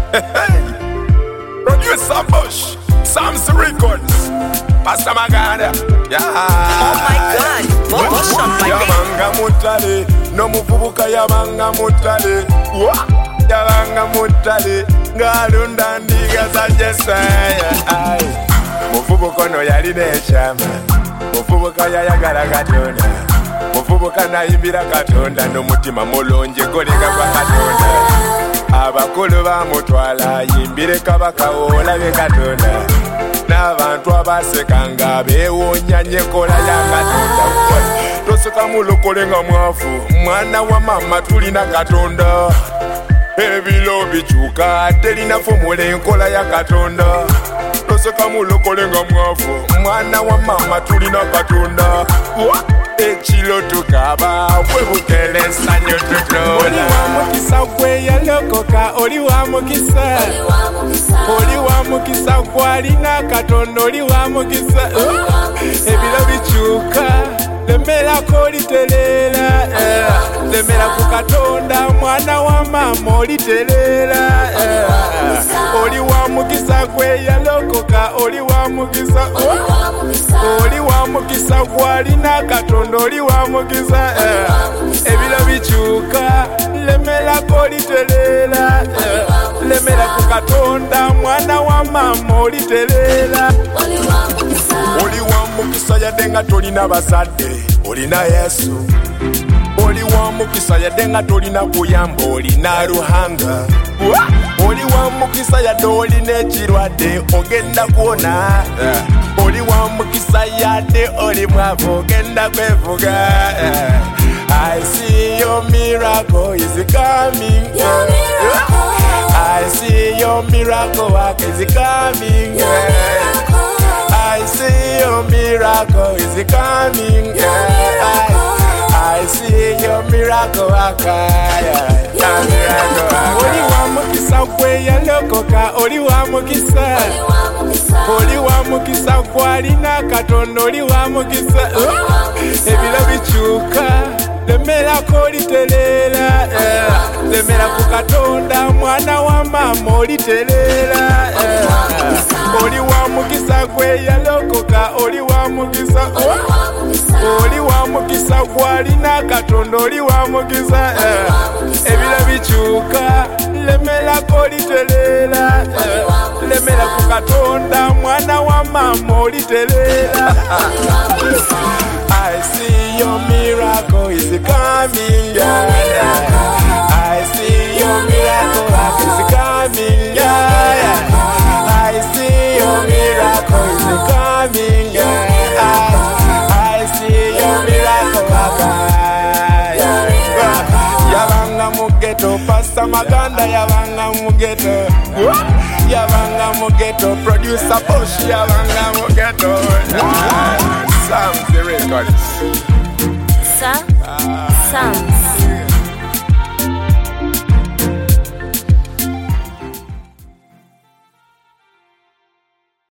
Producer Bush, Sam's Records, Pastor Maganda. Yeah. Oh my God, Bush on my Yabanga mutale, no muvubuka yabanga mutale. Yabanga mutale, ngalunda ndiga za Jesaya. Muvubuka no yali nechama, muvubuka yayagala Katonda. Muvubuka nayimbira Katonda n'omutima mulungi goleka kwa Katonda. Abakulu bamutwala yimbire kabaka olabe Katonda. N'abantu abasekanga beewonya enkola ya Katonda. Toseka mulokole nga mwafu, mwana wa mama tulina Katonda. Ebiro bikyuka terina fomula enkola ya Katonda. Toseka mulokole nga mwafu, mwana wa mama tulina Katonda. Ekilo tukaba bwebukele sanyo tutola. Oli wa mukisa gwe yalokoka, oli wa mukisa. Oli wa mukisa gwalina Katonda, oli wa mukisa. Ebiro bikyuka lemerako olitereera. Lemera ku Katonda mwana wa mama olitereera. Oli wa mukisa gwe yalokoka, oli wa mukisa. Oli wa mukisa gwalina Katonda, oli wa mukisa. Ebiro bikyuka lemerako olitereera. Lemera ku Katonda mwana wa mama olitereera. Oli wa mukisa yadde nga tolina bazadde, olina Yesu. Oli wa mukisa yadde nga tolina kuyamba, olina Ruhanga. Oli wa mukisa yadde olina ekirwadde, ogenda kuwona. Oli wa mukisa yadde oli mwavu, ogenda kwevuga. I see your miracle is coming. I see your miracle work is coming. I see your miracle is coming. I see your miracle work. Oli wa mukisa gwe yalokoka, oli wa mukisa. Oli wa mukisa gwalina Katonda, oli wa mukisa. Ebiro bikyuka lemerako olitereera. Lemera ku Katonda mwana wa mama olitereera. Oli wa mukisa gwe yalokoka, oli wa mukisa. Oli wa mukisa gwalina Katonda, oli wa mukisa. Ebiro bikyuka lemerako olitereera. Lemera ku Katonda mwana wa mama olitereera. I see your miracle is coming. I see your miracle is coming. I see your miracle is coming. I see your miracle. Yabanga mugeto, Pastor Maganda yabanga mugeto. Yabanga mugeto, Producer Bush yabanga mugeto. Sam's Records. Sam's